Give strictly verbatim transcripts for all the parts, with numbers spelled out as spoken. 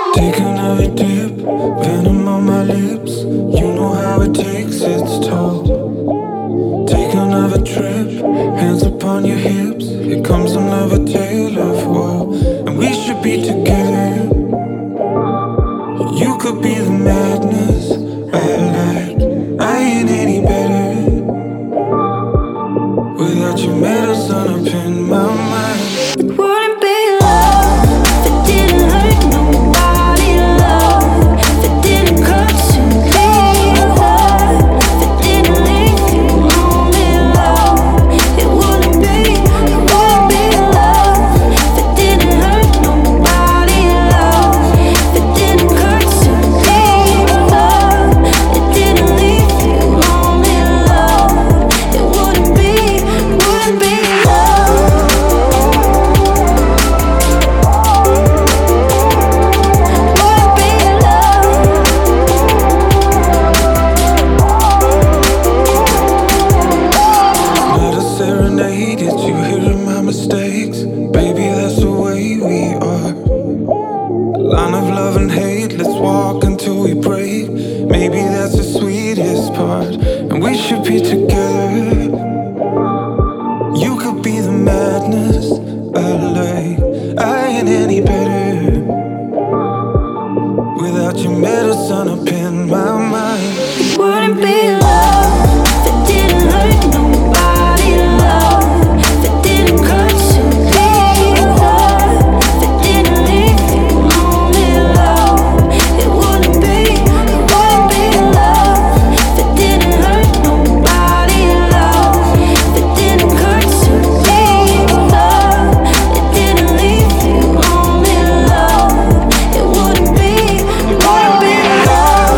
Take another dip, venom on my lips. You know how it takes its toll. Take another trip, hands upon your hips. Here comes another tale of woe, and we should be together. You could be the madness I like. I ain't any better without your medicine up in my mind. It wouldn't be love if it didn't hurt nobody. Love if it didn't cut to leave. Love if it didn't leave you lonely. Love it wouldn't be, it wouldn't be love if it didn't hurt nobody. Love if it didn't cut to leave. Love it didn't leave you lonely. Love it wouldn't be, wouldn't be love. Not a serenade, did you hear my mistakes? Baby, that's the way we are. A line of love and hate, let's walk until we break. Maybe that's the sweetest part, and we should be together. You could be the madness I like. I ain't any better without your medicine up in my mind. It wouldn't be love if it didn't hurt nobody. Love if it didn't cut to leave. Love if it didn't leave you lonely. Love it wouldn't be, it wouldn't be love if it didn't hurt nobody. Love if it didn't cut to leave. Love it didn't leave you lonely. Love it wouldn't be, it wouldn't be love.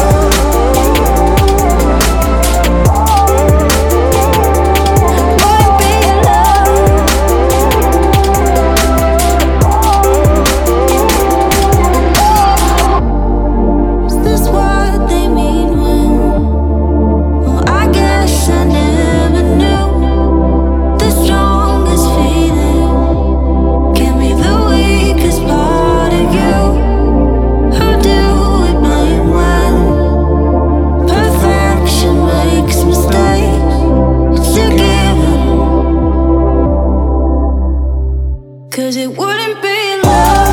Is this what they mean when? Well, I guess I never knew the strongest feeling can be the weakest part of you. Who do we blame when perfection makes mistakes? It's a given, 'cause it wouldn't be love